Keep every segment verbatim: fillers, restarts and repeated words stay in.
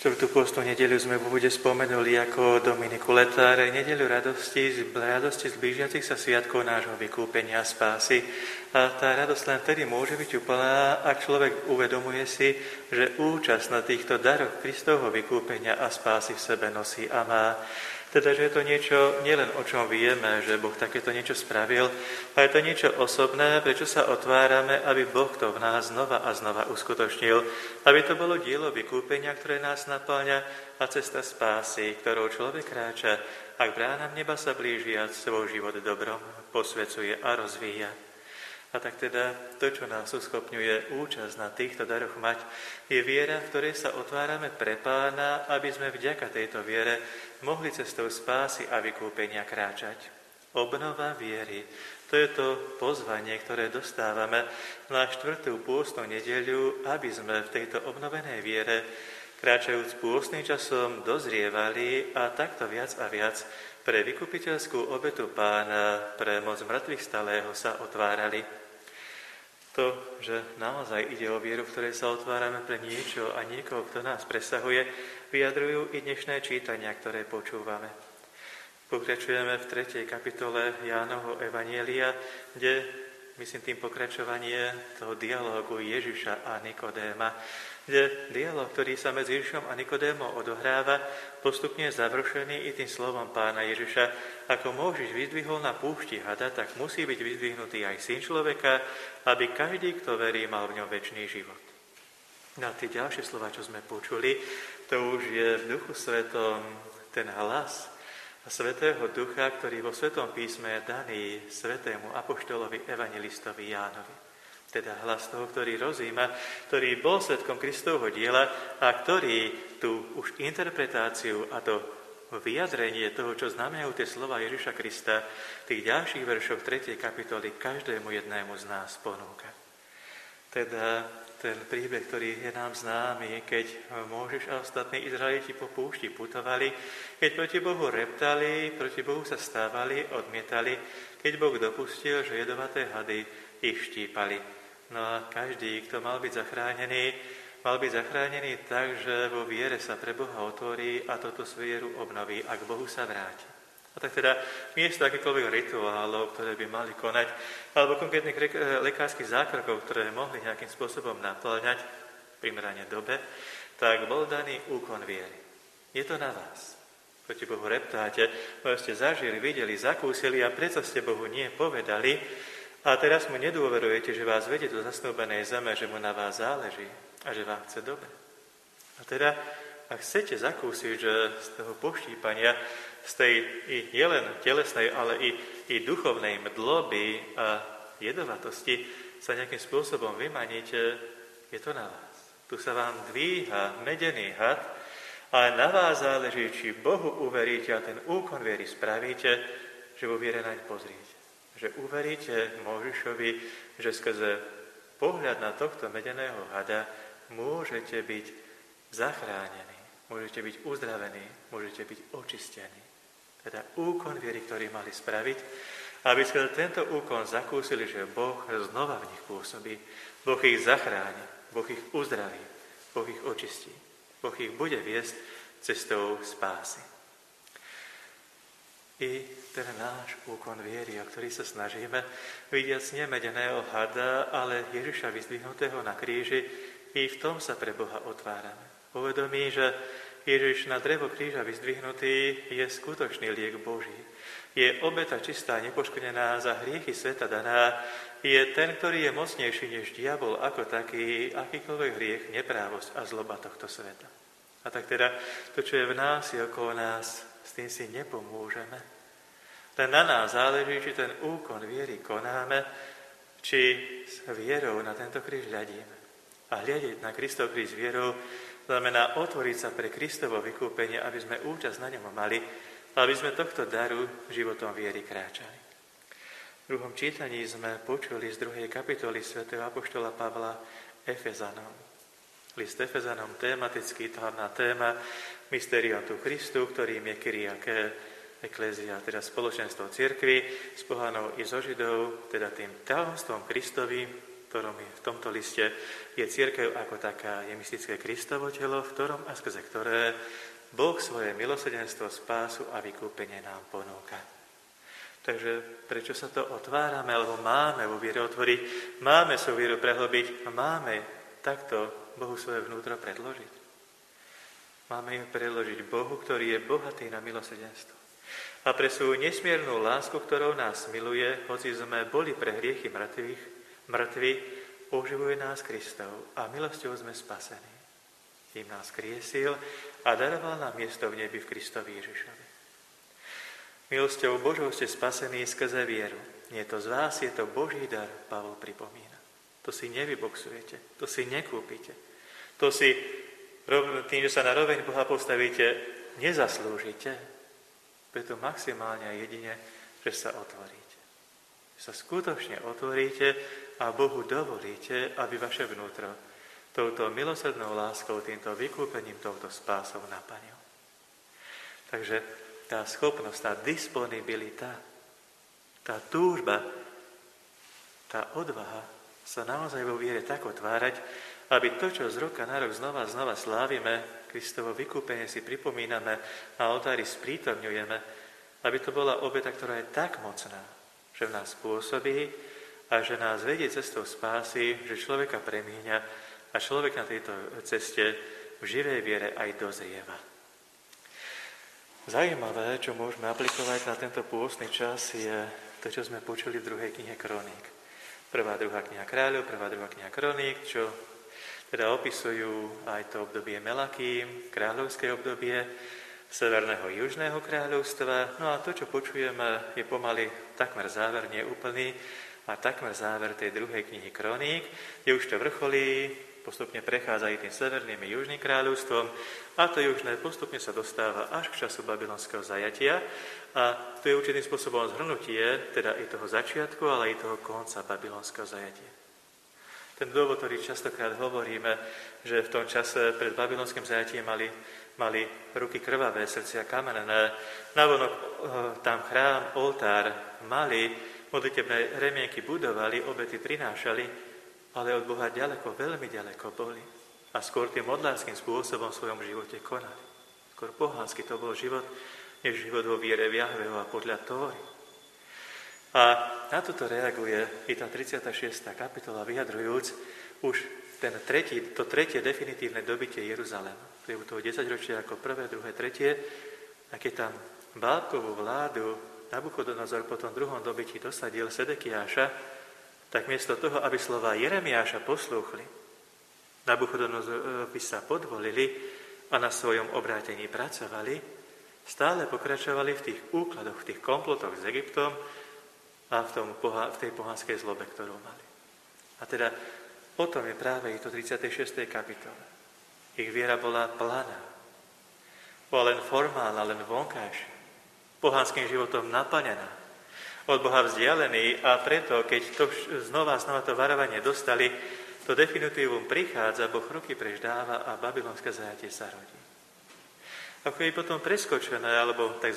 Štvrtú pôstnu nedeľu sme v úvode spomenuli ako Dominiku Letáre, nedeľu radosti, radosti z blížiacich sa sviatkov nášho vykúpenia a spásy. A tá radosť len vtedy môže byť úplná, ak človek uvedomuje si, že účasť na týchto daroch Kristovho vykúpenia a spásy v sebe nosí a má. Teda, že je to niečo, nielen o čom vieme, že Boh takéto niečo spravil, ale je to niečo osobné, prečo sa otvárame, aby Boh to v nás znova a znova uskutočnil, aby to bolo dielo vykúpenia, ktoré nás naplňa a cesta spásy, ktorou človek kráča, ak bránam neba sa blíži a svoj život dobrom posvecuje a rozvíja. A tak teda to, čo nás uschopňuje účasť na týchto daroch mať, je viera, v ktorej sa otvárame pre Pána, aby sme vďaka tejto viere mohli cestou spásy a vykúpenia kráčať. Obnova viery, to je to pozvanie, ktoré dostávame na štvrtú pôstnu nedeľu, aby sme v tejto obnovenej viere, kráčajúc pôstnym časom, dozrievali a takto viac a viac pre vykupiteľskú obetu Pána, pre moc mŕtvych stalého sa otvárali. To, že naozaj ide o vieru, v ktorej sa otvárame pre niečo a niekoho, kto nás presahuje, vyjadrujú i dnešné čítania, ktoré počúvame. Pokračujeme v tretej kapitole Jánovho evanjelia, kde, myslím tým pokračovanie toho dialógu Ježiša a Nikodéma, kde dialóg, ktorý sa medzi Ježišom a Nikodémom odohráva, postupne završený i tým slovom Pána Ježiša: ako Mojžiš vyzdvihol na púšti hada, tak musí byť vyzdvihnutý aj Syn človeka, aby každý, kto verí, mal v ňom večný život. No a tie ďalšie slova, čo sme počuli, to už je v Duchu Svetom ten hlas Svätého Ducha, ktorý vo Svetom písme je daný svätému apoštolovi evanjelistovi Jánovi. Teda hlas toho, ktorý rozíma, ktorý bol svedkom Kristovho diela a ktorý tú už interpretáciu a to vyjadrenie toho, čo znamenajú tie slova Ježiša Krista, v tých ďalších veršoch tretej kapitoly každému jednému z nás ponúka. Teda ten príbeh, ktorý je nám známy, keď Mojžiš a ostatní Izraeliti po púšti putovali, keď proti Bohu reptali, proti Bohu sa stávali, odmietali, keď Boh dopustil, že jedovaté hady ich štípali. No a každý, kto mal byť zachránený, mal byť zachránený tak, že vo viere sa pre Boha otvorí a toto vieru obnoví a k Bohu sa vráti. A tak teda miesto akýchkoľvek rituálov, ktoré by mali konať, alebo konkrétnych lekárskych zákrokov, ktoré mohli nejakým spôsobom naplňať v primerane dobe, tak bol daný úkon viery. Je to na vás. Proti Bohu reptáte, bo ste zažili, videli, zakúsili a predsa ste Bohu nie povedali, a teraz mu nedôverujete, že vás vedie do zasnúbenej zeme, že mu na vás záleží a že vám chce dobre. A teda, ak chcete zakúsiť, že z toho poštípania, z tej i nielen telesnej, ale i, i duchovnej mdloby a jedovatosti sa nejakým spôsobom vymaníte, je to na vás. Tu sa vám dvíha medený had a na vás záleží, či Bohu uveríte a ten úkon viery spravíte, že vo viere naň pozriete. Že uveríte Mojžišovi, že skrze pohľad na tohto medeného hada môžete byť zachránení, môžete byť uzdravení, môžete byť očistení. Teda úkon viery, ktorý mali spraviť, aby skrze tento úkon zakúsili, že Boh znova v nich pôsobí, Boh ich zachráni, Boh ich uzdraví, Boh ich očistí, Boh ich bude viesť cestou spásy. I ten náš úkon viery, o ktorý sa snažíme, vidiac nemedeného hada, ale Ježiša vyzdvihnutého na kríži, i v tom sa pre Boha otvárame. Uvedomí, že Ježiš na drevo kríža vyzdvihnutý je skutočný liek Boží. Je obeta čistá, nepoškodená, za hriechy sveta daná. Je ten, ktorý je mocnejší než diabol ako taký, akýkoľvek hriech, neprávosť a zloba tohto sveta. A tak teda to, čo je v nás i okolo nás, s tým si nepomôžeme. Len na nás záleží, či ten úkon viery konáme, či s vierou na tento kríž hľadíme. A hľadiť na Kristov kríž s vierou znamená otvoriť sa pre Kristovo vykúpenie, aby sme účasť na ňom mali, aby sme tohto daru životom viery kráčali. V druhom čítaní sme počuli z druhej kapitoly svätého apoštola Pavla Efezanom. List Efezanom tematický, hlavná téma Mysterium tu Christu, ktorým je Kyriake Eklézia, teda spoločenstvo cirkvi s pohanou i so Židov, teda tým tajomstvom Kristovým, ktorom je, v tomto liste je cirkev ako taká, je mystické Kristovo telo, v ktorom a skrze ktoré Boh svoje milosrdenstvo, spásu a vykúpenie nám ponúka. Takže prečo sa to otvárame, alebo máme vo viere otvoriť, máme svoju vieru prehlbiť a máme takto Bohu svoje vnútro predložiť. Máme im predložiť Bohu, ktorý je bohatý na milosrdenstvo. A pre svoju nesmiernu lásku, ktorou nás miluje, hoci sme boli pre hriechy mŕtvych, mŕtvi, oživuje nás Kristov a milosťou sme spasení. Tým nás kriesil a daroval nám miesto v nebi v Kristovi Ježišovi. Milosťou Božou ste spasení skrze vieru. Nie to z vás, je to Boží dar, Pavol pripomína. To si nevyboxujete, to si nekúpite. To si tým, že sa na roveň Boha postavíte, nezaslúžite. Preto maximálne a jedine, že sa otvoríte. Že sa skutočne otvoríte a Bohu dovolíte, aby vaše vnútro touto milosrdnou láskou, týmto vykúpením, touto spásou naplnil. Takže tá schopnosť, tá disponibilita, tá túžba, tá odvaha sa naozaj vo viere tak otvárať, aby to, čo z roka na rok znova a znova slávime, Kristovo vykúpenie si pripomíname, na oltári sprítomňujeme, aby to bola obeta, ktorá je tak mocná, že v nás pôsobí a že nás vedie cestou spásy, že človeka premieňa a človek na tejto ceste v živej viere aj dozrieva. Zajímavé, čo môžeme aplikovať na tento pôstny čas, je to, čo sme počuli v druhej knihe Kroník. Prvá, druhá kniha Kráľov, prvá, druhá kniha Kroník, čo teda opisujú aj to obdobie Melakým, kráľovské obdobie Severného Južného kráľovstva. No a to, čo počujeme, je pomaly takmer záver, neúplný, a takmer záver tej druhej knihy Kroník, kde už to vrcholí, postupne prechádza aj tým Severným a Južným kráľovstvom a to južné postupne sa dostáva až k času babylonského zajatia a to je určitým spôsobom zhrnutie, teda i toho začiatku, ale i toho konca babylonského zajatia. Ten dôvod, ktorý častokrát hovoríme, že v tom čase pred babylonským zajatím mali, mali ruky krvavé, srdcia kamenené, navonok tam chrám, oltár mali, modlitebné remienky budovali, obety prinášali, ale od Boha ďaleko, veľmi ďaleko boli. A skôr tým modlárským spôsobom v svojom živote konali. Skôr pohánsky to bol život, než život vo viere v Jahveho a podľa Tóry. A na toto reaguje i tá tridsiata šiesta kapitola, vyjadrujúc už ten tretí, to tretie definitívne dobytie Jeruzalema. To je u toho desaťročia ako prvé, druhé, tretie. A keď tam Bálkovú vládu Nabuchodonozor po tom druhom dobytí dosadil Sedekiáša, tak miesto toho, aby slova Jeremiáša poslúchli, Nabuchodonozorovi sa podvolili a na svojom obrátení pracovali, stále pokračovali v tých úkladoch, v tých komplotoch s Egyptom, a v, tom, v tej pohanskej zlobe, ktorú mali. A teda o tom je práve i to tridsiatej šiestej kapitole. Ich viera bola planá. Bola len formálna, len vonkajšia. Pohanským životom naplnená. Od Boha vzdialený a preto, keď to znova a znova to varovanie dostali, to definitívum prichádza, Boh ruky preč dáva a babylonské zajatie sa rodí. Ako je potom preskočené, alebo tak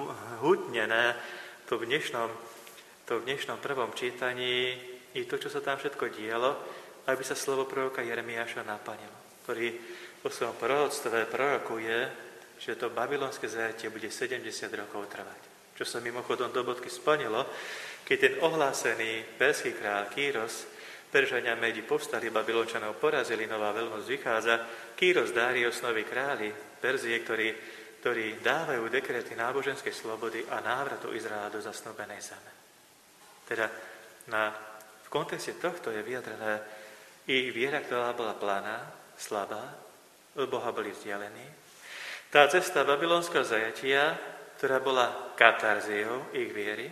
hutnené to v dnešnom to v dnešnom prvom čítaní i to, čo sa tam všetko dialo, aby sa slovo proroka Jeremiáša naplnilo, ktorý vo svojom proroctve prorokuje, že to babylonské zajatie bude sedemdesiat rokov trvať. Čo sa mimochodom do bodky splnilo, keď ten ohlásený perský kráľ Kýros, Peržania Medi povstali, Babylončanov porazili, nová veľmoc vychádza, Kýros, Dários, noví králi Perzie, ktorí, ktorí dávajú dekrety náboženskej slobody a návratu Izraela do zasnúbenej zeme. Teda na, v kontexte tohto je vyjadrené ich viera, ktorá bola planá, slabá, od Boha boli vzdialení. Tá cesta babylonského zajatia, ktorá bola katarziou ich viery,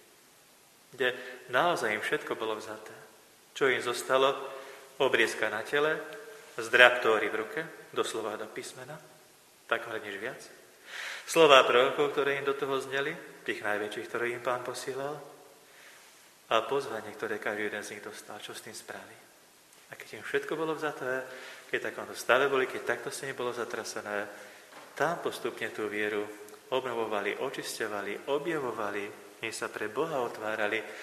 kde naozaj im všetko bolo vzaté. Čo im zostalo? Obriezka na tele, zdraptóry v ruke, doslova do písmena, takmer nič viac. Slová prorokov, ktoré im do toho zneli, tých najväčších, ktoré im Pán posielal, a pozvanie, ktoré každý jeden z nich dostal, čo s tým spraví. A keď im všetko bolo vzaté, keď takomto stave boli, keď takto s nimi bolo zatrasené, tam postupne tú vieru obnovovali, očisťovali, objavovali, nech sa pre Boha otvárali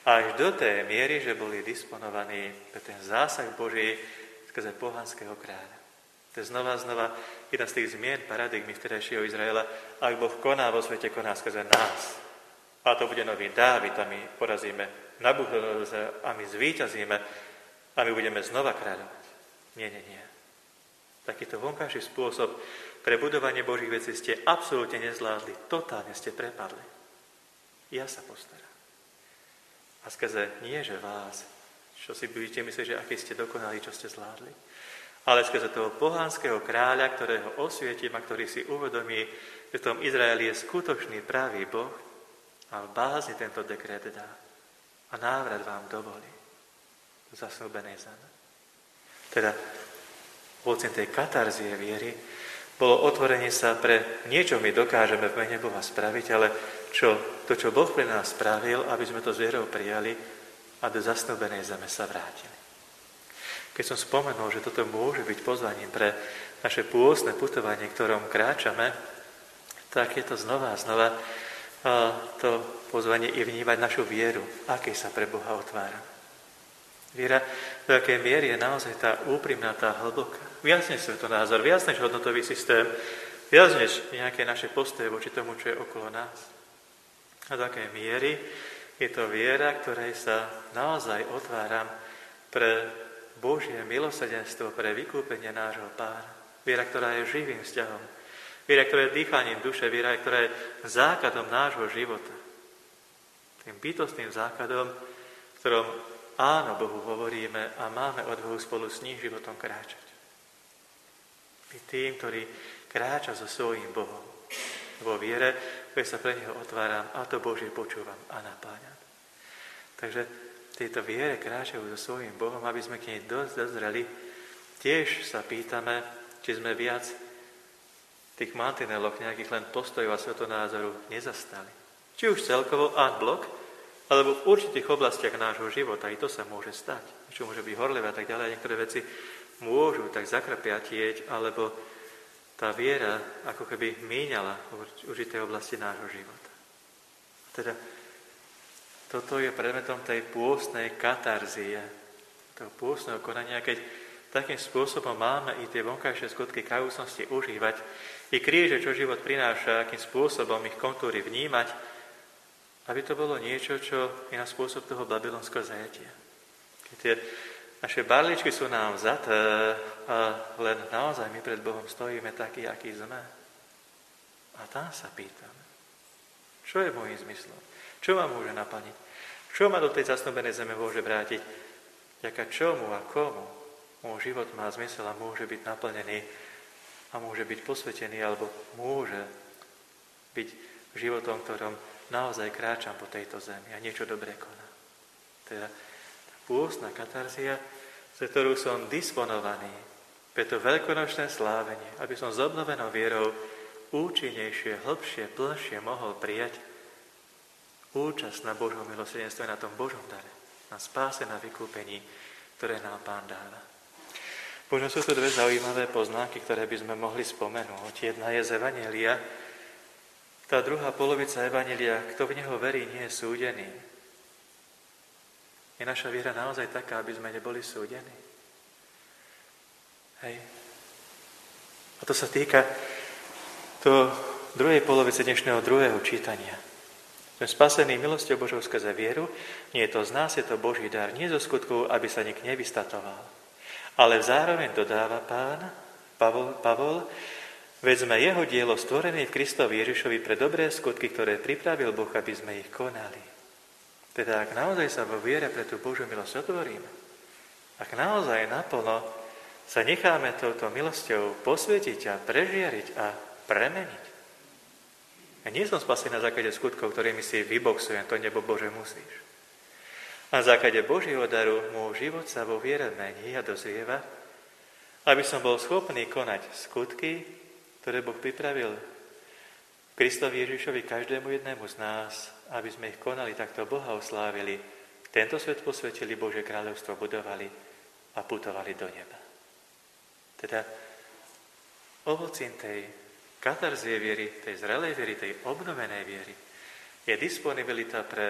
až do tej miery, že boli disponovaní pre ten zásah Boží skrze pohanského kráľa. To je znova znova jedna z tých zmien paradigmy vtedajšieho Izraela. Ak Boh koná vo svete, koná skrze nás. A to bude nový Dávid a my porazíme Nabuchodonozora a my zvíťazíme a my budeme znova kráľovať. Nie, nie, nie. Takýto vonkajší spôsob pre budovanie Božích vecí ste absolútne nezvládli. Totálne ste prepadli. Ja sa postaram. A skrze nie, že vás, čo si budete myslieť, že aký ste dokonali, čo ste zvládli, ale skrze toho pohanského kráľa, ktorého osvietím a ktorý si uvedomí, že v tom Izraeli je skutočný pravý Boh a v bázni tento dekret dá. A návrat vám dovolí do zasnúbenej zeme. Teda ovocím tej katarzie viery bolo otvorenie sa pre niečo my dokážeme v mene Boha spraviť, ale čo, to, čo Boh pre nás spravil, aby sme to s vierou prijali a do zasnúbenej zeme sa vrátili. Keď som spomenul, že toto môže byť pozvaním pre naše pôstne putovanie, ktorom kráčame, tak je to znova a znova a to pozvanie je vnímať našu vieru, akej sa pre Boha otvára. Viera, do akej miery je naozaj tá úprimná, tá hlboká. Viac než svetonázor, viac než hodnotový systém, viac než nejaké naše postoje voči tomu, čo je okolo nás. A do akej miery je to viera, ktorej sa naozaj otváram pre Božie milosrdenstvo, pre vykúpenie nášho Pána. Viera, ktorá je živým vzťahom. Viera, ktorá je dýchaním duše, viera, ktorá je základom nášho života. Tým bytostným základom, v ktorom áno Bohu hovoríme a máme odvahu spolu s ním životom kráčať. Byť tým, ktorý kráča so svojím Bohom. Vo viere, ktoré sa pre neho otváram a to Božie počúvam a napáňam. Takže tejto viere kráčajú so svojím Bohom, aby sme k nej dosť dozreli. Tiež sa pýtame, či sme viac tých mantineloch, nejakých len postojov a svetonázoru nezastali. Či už celkovo en bloc, alebo v určitých oblastiach nášho života, i to sa môže stať. Čo môže byť horlivé a tak ďalej, niektoré veci môžu tak zakrpiatieť, alebo tá viera ako keby míňala v určitej oblasti nášho života. Teda toto je predmetom tej pôstnej katarzie, toho pôstneho konania, keď takým spôsobom máme i tie vonkajšie skutky kajúcnosti užívať, i kríže, čo život prináša, akým spôsobom ich kontúry vnímať, aby to bolo niečo, čo je na spôsob toho babylonského zajatia. Keď tie naše barličky sú nám vzaté a len naozaj my pred Bohom stojíme takí, akí sme. A tam sa pýtame, čo je môjim zmyslom? Čo ma môže naplniť? Čo ma do tej zasnúbenej zeme môže vrátiť? Vďaka čomu a komu môj život má zmysel a môže byť naplnený a môže byť posvetený, alebo môže byť životom, ktorom naozaj kráčam po tejto zemi a niečo dobré koná. Teda tá pôstna katarzia, za ktorú som disponovaný pre to veľkonočné slávenie, aby som s obnovenou vierou účinnejšie, hlbšie, plnšie mohol prijať účasť na Božom milosrdenstve, na tom Božom dare, na spáse, na vykúpení, ktoré nám Pán dáva. Možno sú tu dve zaujímavé poznámky, ktoré by sme mohli spomenúť. Jedna je z Evanjelia. Tá druhá polovica Evanjelia, kto v neho verí, nie je súdený. Je naša viera naozaj taká, aby sme neboli súdení? Hej. A to sa týka to druhej polovice dnešného druhého čítania. Sme spasení milosťou Božou skrze vieru, nie je to z nás, je to Boží dar, nie zo skutkov, aby sa nik nevystatoval. Ale zároveň dodáva Pán Pavol, Pavol, veď sme jeho dielo stvorené v Kristovi Ježišovi pre dobré skutky, ktoré pripravil Boh, aby sme ich konali. Teda ak naozaj sa vo viere pre tú Božiu milosť otvoríme, ak naozaj naplno sa necháme touto milosťou posvietiť a prežiariť a premeniť. Ja nie som spasený na základe skutkov, ktorými si vyboxujem, to nebo Bože musíš. Na základe Božieho daru môj život sa vo viere mení a dozrieva, aby som bol schopný konať skutky, ktoré Boh pripravil Kristovi Ježišovi každému jednému z nás, aby sme ich konali, takto Boha oslávili, tento svet posvetili, Božie kráľovstvo budovali a putovali do neba. Teda ovocím tej katarzie viery, tej zrelej viery, tej obnovenej viery je disponibilita pre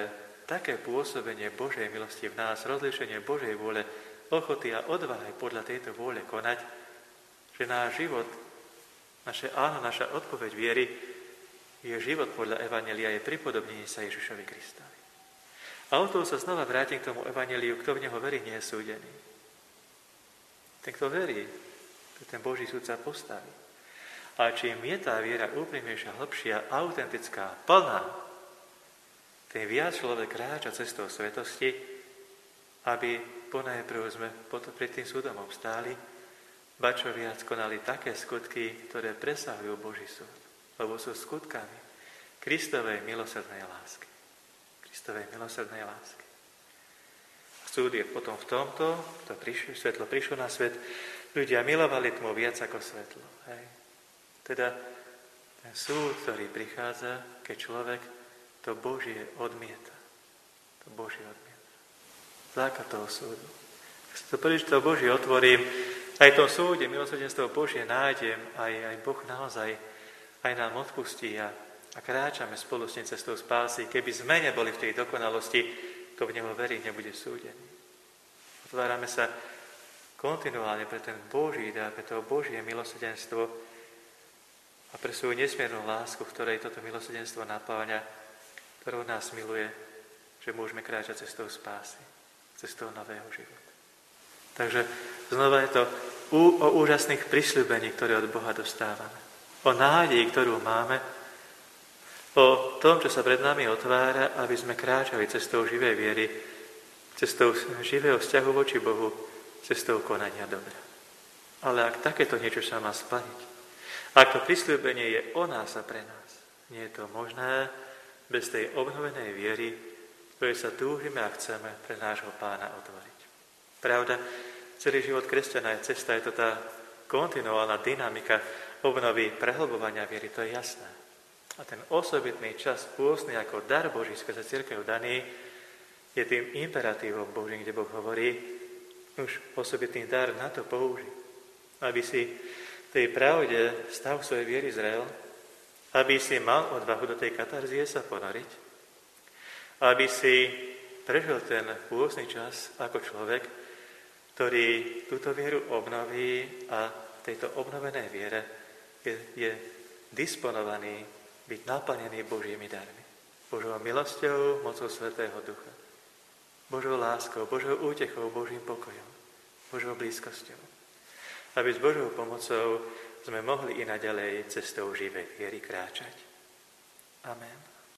také pôsobenie Božej milosti v nás, rozlíšenie Božej vôle, ochoty a odvahy podľa tejto vôle konať, že náš život, naše áno, naša odpoveď viery je život podľa evanjelia, je pripodobnenie sa Ježišovi Kristovi. A o toho sa znova vrátim k tomu evanjeliu, kto v neho verí, nie je súdený. Ten, kto verí, ten Boží súd sa postaví. A čím je tá viera úprimnejšia, hlbšia, autentická, plná, tým viac človek kráča cestou svetosti, aby ponajprv sme pred tým súdom obstáli, ba čo viac konali také skutky, ktoré presahujú Boží súd, lebo sú skutkami Kristovej milosrdnej lásky. Kristovej milosrdnej lásky. Súd je potom v tomto, to prišlo, svetlo prišlo na svet, ľudia milovali tmu viac ako svetlo. Hej. Teda ten súd, ktorý prichádza, keď človek to Božie odmieta. To Božie odmieta. Základ toho súdu. Ak sa to príliš to Božie otvorím, aj v tom súde milosrdenstvo Božie nájdem, aj, aj Boh naozaj aj nám odpustí a, a kráčame spolu s ním cestou spásy. Keby sme neboli v tej dokonalosti, kto v neho verí, nebude súdený. Otvárame sa kontinuálne pre ten Boží dar, pre toho Božie milosrdenstvo a pre svoju nesmiernu lásku, v ktorej toto milosrdenstvo napáňa, ktorou nás miluje, že môžeme kráčať cestou spásy, cestou nového života. Takže znova je to o úžasných prisľúbení, ktoré od Boha dostávame. O nádeji, ktorú máme, o tom, čo sa pred nami otvára, aby sme kráčali cestou živej viery, cestou živého vzťahu voči Bohu, cestou konania dobra. Ale ak takéto niečo sa má splniť, ak to prisľúbenie je o nás a pre nás, nie je to možné bez tej obnovenej viery, ktorej sa túžime a chceme pre nášho Pána otvoriť. Pravda, celý život kresťana je cesta, je to tá kontinuálna dynamika obnovy, prehlbovania viery, to je jasné. A ten osobitný čas pôstny ako dar Boží skrze cirkev daný je tým imperatívom Božím, kde Boh hovorí, už osobitný dar na to použij, aby si tej pravde stav svojej viery zrel, aby si mal odvahu do tej katarzie sa ponoriť, aby si prežil ten pôstny čas ako človek, ktorý túto vieru obnoví a v tejto obnovenej viere je, je disponovaný byť naplnený Božími darmi. Božou milosťou, mocou Svätého Ducha. Božou láskou, Božou útechou, Božím pokojom, Božou blízkosťou. Aby s Božou pomocou sme mohli i naďalej cestou živej viery kráčať. Amen.